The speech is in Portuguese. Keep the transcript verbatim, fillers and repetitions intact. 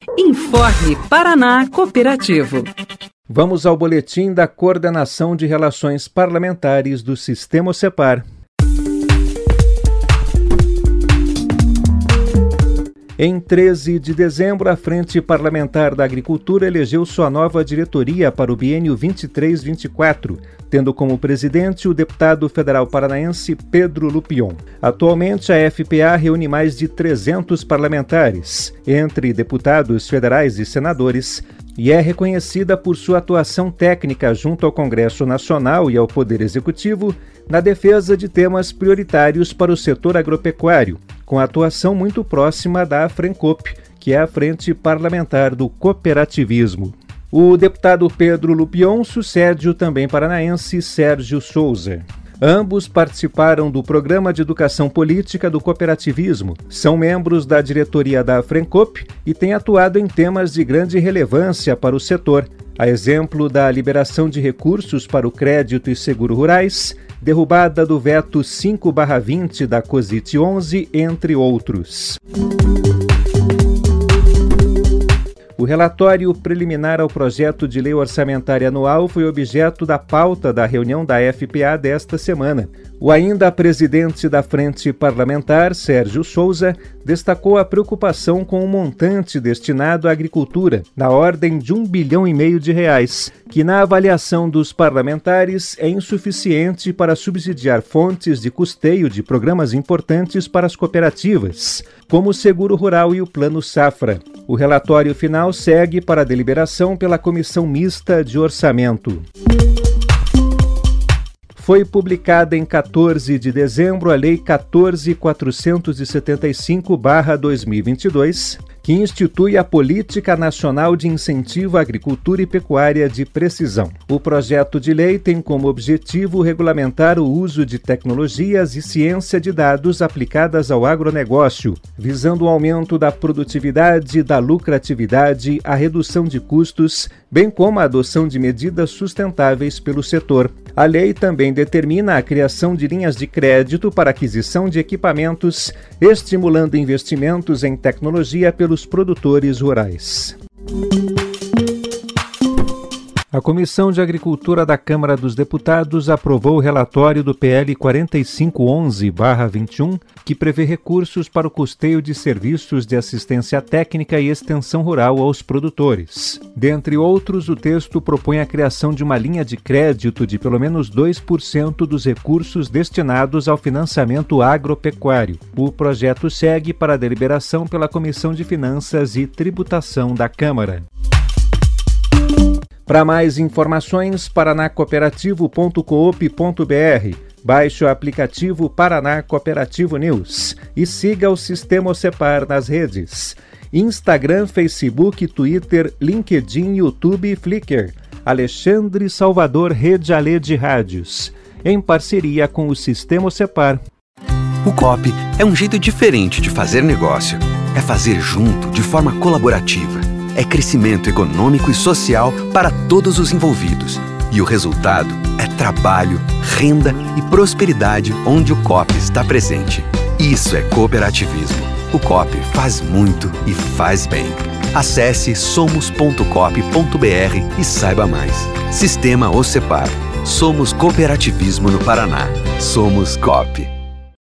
Informe Paraná Cooperativo. Vamos ao boletim da Coordenação de Relações Parlamentares do Sistema OCEPAR. Em treze de dezembro, a Frente Parlamentar da Agricultura elegeu sua nova diretoria para o biênio vinte e três vinte e quatro, tendo como presidente o deputado federal paranaense Pedro Lupion. Atualmente, a F P A reúne mais de trezentos parlamentares, entre deputados federais e senadores, e é reconhecida por sua atuação técnica junto ao Congresso Nacional e ao Poder Executivo na defesa de temas prioritários para o setor agropecuário, com atuação muito próxima da FRENCOP, que é a Frente Parlamentar do Cooperativismo. O deputado Pedro Lupion sucede o também paranaense Sérgio Souza. Ambos participaram do Programa de Educação Política do Cooperativismo, são membros da diretoria da FRENCOP e têm atuado em temas de grande relevância para o setor, a exemplo da liberação de recursos para o crédito e seguro rurais, derrubada do veto cinco barra vinte da COSIT onze, entre outros. O relatório preliminar ao projeto de lei orçamentária anual foi objeto da pauta da reunião da F P A desta semana. O ainda presidente da Frente Parlamentar, Sérgio Souza, destacou a preocupação com o montante destinado à agricultura, na ordem de um bilhão e meio de reais, que na avaliação dos parlamentares é insuficiente para subsidiar fontes de custeio de programas importantes para as cooperativas, como o Seguro Rural e o Plano Safra. O relatório final segue para a deliberação pela Comissão Mista de Orçamento. Foi publicada em quatorze de dezembro a Lei quatorze mil quatrocentos e setenta e cinco barra dois mil e vinte e dois, que institui a Política Nacional de Incentivo à Agricultura e Pecuária de Precisão. O projeto de lei tem como objetivo regulamentar o uso de tecnologias e ciência de dados aplicadas ao agronegócio, visando o aumento da produtividade, da lucratividade, a redução de custos, bem como a adoção de medidas sustentáveis pelo setor. A lei também determina a criação de linhas de crédito para aquisição de equipamentos, estimulando investimentos em tecnologia pelos produtores rurais. A Comissão de Agricultura da Câmara dos Deputados aprovou o relatório do P L quarenta e cinco onze barra vinte e um, que prevê recursos para o custeio de serviços de assistência técnica e extensão rural aos produtores. Dentre outros, o texto propõe a criação de uma linha de crédito de pelo menos dois por cento dos recursos destinados ao financiamento agropecuário. O projeto segue para a deliberação pela Comissão de Finanças e Tributação da Câmara. Para mais informações, paraná cooperativo ponto coop ponto br. Baixe o aplicativo Paraná Cooperativo News e siga o Sistema OCEPAR nas redes: Instagram, Facebook, Twitter, LinkedIn, YouTube e Flickr. Alexandre Salvador, Rede Alê de Rádios, em parceria com o Sistema OCEPAR. O C O P é um jeito diferente de fazer negócio. É fazer junto, de forma colaborativa. É crescimento econômico e social para todos os envolvidos. E o resultado é trabalho, renda e prosperidade onde o C O P está presente. Isso é cooperativismo. O C O P faz muito e faz bem. Acesse somos ponto coop ponto br e saiba mais. Sistema OCEPAR. Somos cooperativismo no Paraná. Somos C O P.